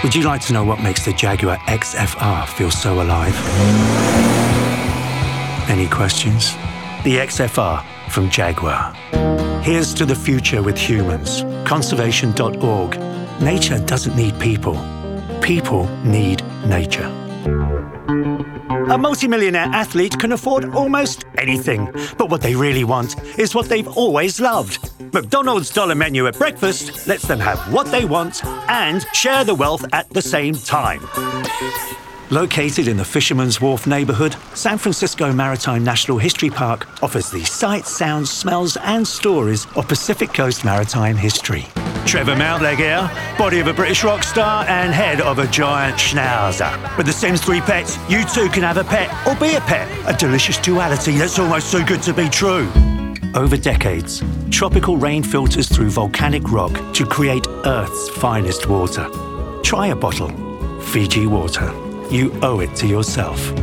Would you like to know what makes the Jaguar XFR feel so alive? Any questions? The XFR from Jaguar. Here's to the future with humans. Conservation.org. Nature doesn't need people. People need nature. A multimillionaire athlete can afford almost anything, but what they really want is what they've always loved. McDonald's dollar menu at breakfast lets them have what they want and share the wealth at the same time. Located in the Fisherman's Wharf neighborhood, San Francisco Maritime National History Park offers the sights, sounds, smells and stories of Pacific Coast maritime history. Trevor Mountlake here, body of a British rock star and head of a giant schnauzer. With the Sims 3 pets, you too can have a pet or be a pet. A delicious duality that's almost too good to be true. Over decades, tropical rain filters through volcanic rock to create Earth's finest water. Try a bottle. Fiji water. You owe it to yourself.